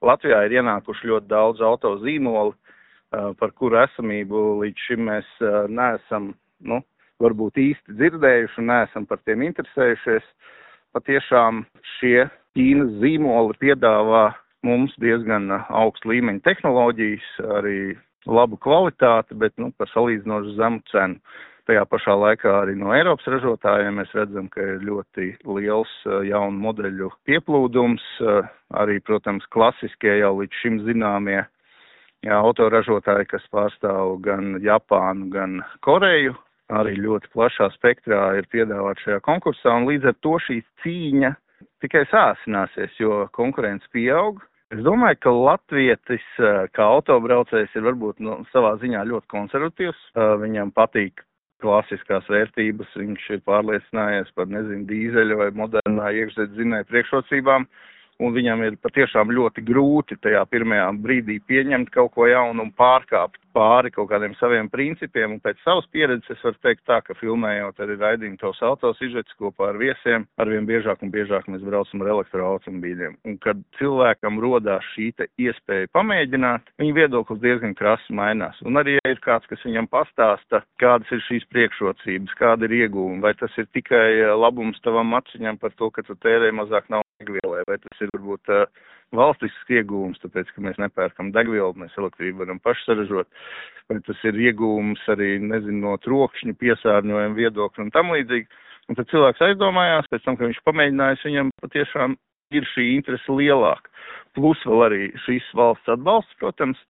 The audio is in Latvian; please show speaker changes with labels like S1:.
S1: Latvijā ir ienākuši ļoti daudz autozīmoli, par kuru esamību līdz šim mēs neesam, varbūt īsti dzirdējuši un neesam par tiem interesējušies. Patiešām šie Ķīnas zīmoli piedāvā mums diezgan augstu līmeņa tehnoloģijas, arī labu kvalitāti, bet par salīdzinoši zemu cenu. Tajā pašā laikā arī no Eiropas ražotājiem mēs redzam, ka ir ļoti liels jaunu modeļu pieplūdums, arī, protams, klasiskie jau līdz šim zināmie autoražotāji, kas pārstāv gan Japānu, gan Koreju, arī ļoti plašā spektrā ir piedāvāt šajā konkursā, un līdz ar to šī cīņa tikai sāsināsies, jo konkurence pieaug. Es domāju, ka latvietis kā autobraucējs ir varbūt savā ziņā ļoti konservatīvs, viņam patīk klasiskās vērtības, viņš ir pārliecinājies par, dīzeļa vai modernā iekšzemes priekšrocībām, un viņam ir patiešām ļoti grūti tajā pirmajā brīdī pieņemt kaut ko jaunu un pārkāpt pāri kaut kādiem saviem principiem, un pēc savas pieredzes es varu teikt tā, ka filmējot arī raidījumu Tavs autos izžets kopā ar viesiem, arvien biežāk un biežāk mēs braucam ar elektroautomobīļiem. Un kad cilvēkam rodās šī iespēja pamēģināt, viņa viedoklis diezgan krasi mainās. Un arī, ja ir kāds, kas viņam pastāsta, kādas ir šīs priekšrocības, kāda ir ieguvuma, vai tas ir tikai labums tavam aciņam par to, ka tu tērē mazāk naudas degvielai, vai tas ir varbūt valstisks ieguvums, tāpēc, ka mēs nepērkam degvielu, mēs elektrību varam paši saražot, vai tas ir ieguvums arī, no trokšņu piesārņojuma viedokļa un tam līdzīgi. Un tad cilvēks aizdomājās, pēc tam, ka viņš pamēģinājis, viņam patiešām ir šī interese lielāka. Plus vēl arī šīs valsts atbalsts, protams,